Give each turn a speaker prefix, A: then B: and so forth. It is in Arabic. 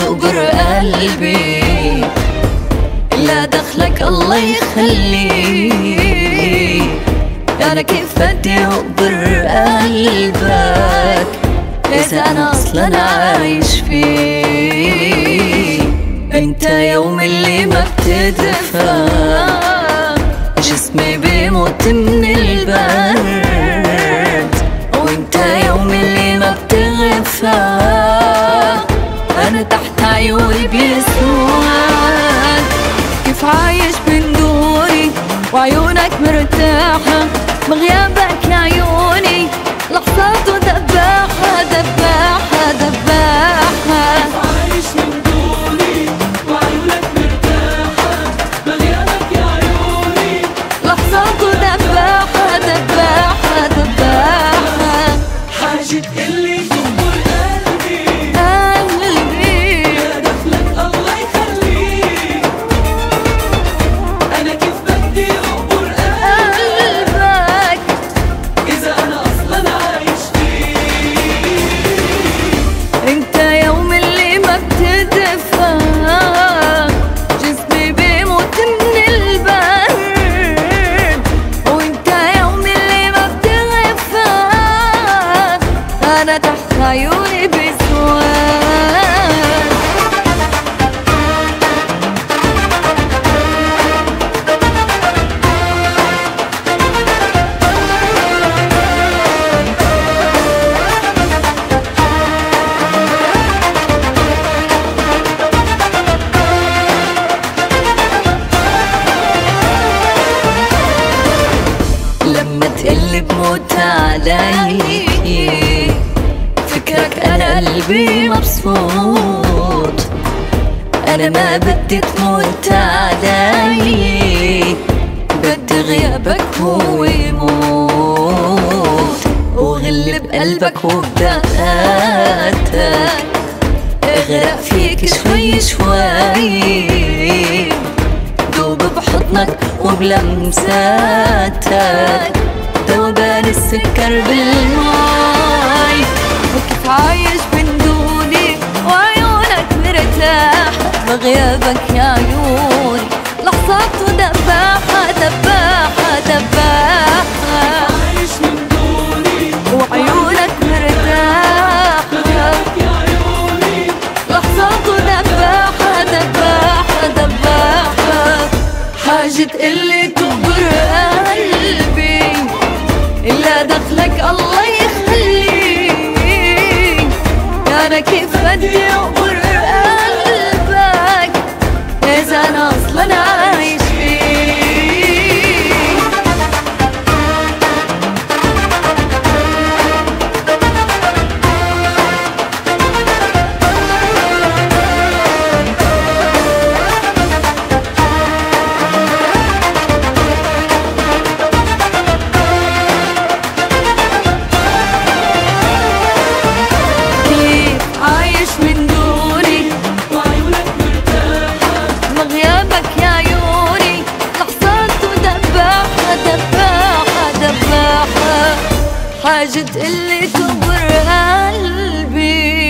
A: تقبر قلبي، لا دخلك الله يخليك. أنا كيف بدي أقبر قلبك إذا أنا أصلا عايش فيه؟ انت يوم اللي ما بتدفى جسمي بيموت من البرد، وانت يوم اللي ما بتغفى انا تحت عيوني بيسود. كيف عايش من دوني وعيونك مرتاحة بغيابك يا عيوني، لحظاته دباحة دباحة دباحة.
B: عايش من دوني وعيونك مرتاحة بغيابك يا عيوني،
A: لحظاته دباحة دباحة دباحة.
B: حاجة تقلي تقبر قلبي،
A: قلبي
B: لا دخلك الله يخليك. أنا كيف بدي أقبر
A: قلبك
B: إذا أنا أصلا عايش فيه؟
A: انت يوم اللي ما بتدفى جسمي بيموت من البرد، وانت يوم اللي ما بتغفى انا تحت عيوني بسواد. لما تقلب موت علي فكرك انا قلبي مبسوط، انا ما بدي تموت علي، بدي غيابك هو يموت، وغلب قلبك وبدقاتك اغرق فيك شوي شوي، دوب بحضنك وبلمساتك ذوبان السكر بالماي. وكيف عايش من دوني وعيونك مرتاح بغيابك يا عيوني، لحظاته دباحة دباحة دباحة.
B: عايش من دوني
A: وعيونك مرتاح
B: بغيابك يا عيوني،
A: لحظاته دباحة دباحة دباحة. حاجة تقلي تقبر قلبي، إلا دخلك الله يخليك. أنا كيف بدي أقبر قلبك إذا أنا أصلا عايش فيه؟ كيف عايش من دوني
B: وعيونك مرتاحة
A: بغيابك يا عيوني، لحظاته دباحة دباحة دباحة. حاجة اللي تقبر قلبي